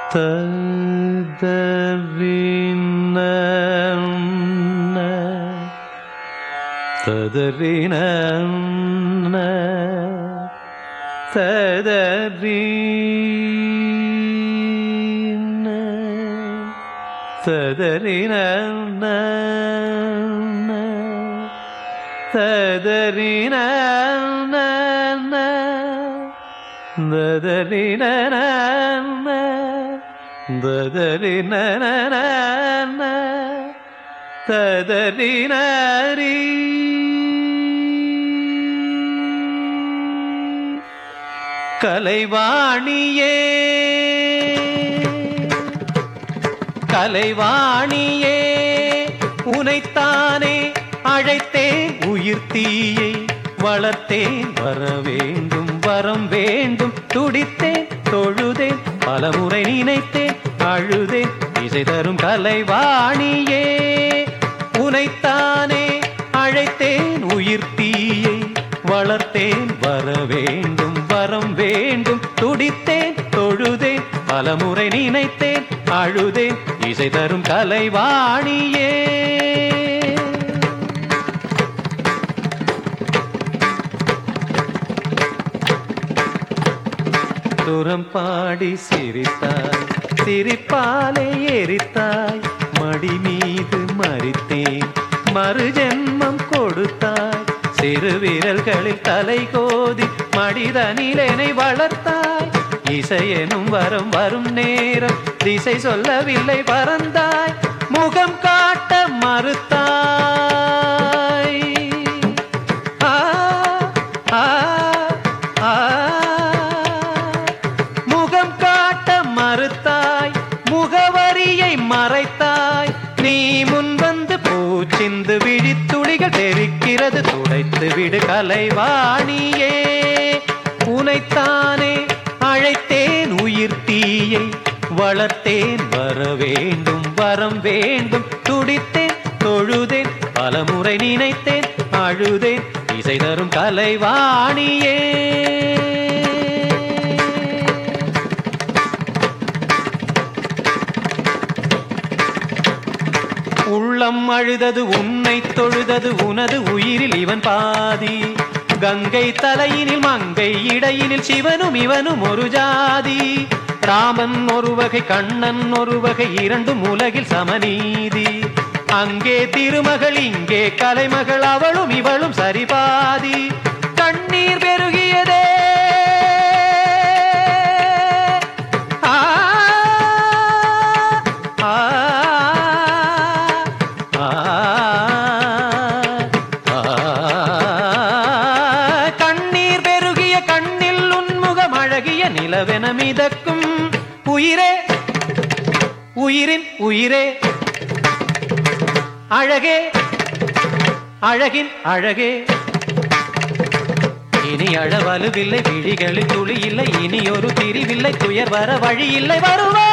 ததறின ததறின ததறின ததறின ததறின ததறின ததறினரி கலைவாணியே கலைவாணியே உனைத்தானே அழைத்தேன் உயிர் தீயை வளர்த்தேன் வர வேண்டும் வரம் வேண்டும் துடித்தேன் தொழுதேன் பலமுறை நினைத்தேன் அழுதேன் இசை தரும் கலைவாணியே உனைத்தானே அழைத்தேன் உயிர் தீயை வளர்த்தேன் வர வேண்டும் வரம் வேண்டும் துடித்தேன் தொழுதேன் பலமுறை நினைத்தேன் அழுதேன் இசை தரும் கலைவாணியே சுரம் பாடி சிரித்தாய் சிரிப்பாலே எரித்தாய் மடி மீது மறித்தேன் மறு ஜென்மம் கொடுத்தாய் சிறு விரல்களில் தலை கோதி மடிதனிலனை வளர்த்தாய் இசையெனும் வரம் வரும் நேரம் திசை சொல்லவில்லை பறந்தாய் முகம் காட்ட மறுத்தாய் முகம் காட்ட மறுத்தாய் முகவரியை மறைத்தாய் நீ முன் வந்து பூச்சிந்து விழித்துளிகள் தெரிக்கிறது துடைத்து விடு கலைவாணியே உனைத்தானே அழைத்தேன் உயிர் தீயை வளர்த்தேன் வர வேண்டும் வரம் வேண்டும் துடித்தேன் தொழுதேன் பலமுறை நினைத்தேன் அழுதேன் இசை தரும் கலைவாணியே உள்ளம் அழுதது உன்னை தொழுதது உனது உயிரில் இவன் பாதி கங்கை தலையினில் மங்கை இடையினில் சிவனும் இவனும் ஒரு ஜாதி ராமன் ஒரு வகை கண்ணன் ஒரு வகை இரண்டும் உலகில் சமநீதி அங்கே திருமகள் இங்கே கலைமகள் அவளும் இவளும் சரிபாதி கண்ணீர் பெருகியதே நிலவென மிதக்கும் உயிரே உயிரின் உயிரே அழகே அழகின் அழகே இனி அழவலுவில்லை விழிகளில் துளி இல்லை இனி ஒரு பிரிவில்லை துயர் வர வழி இல்லை வருவா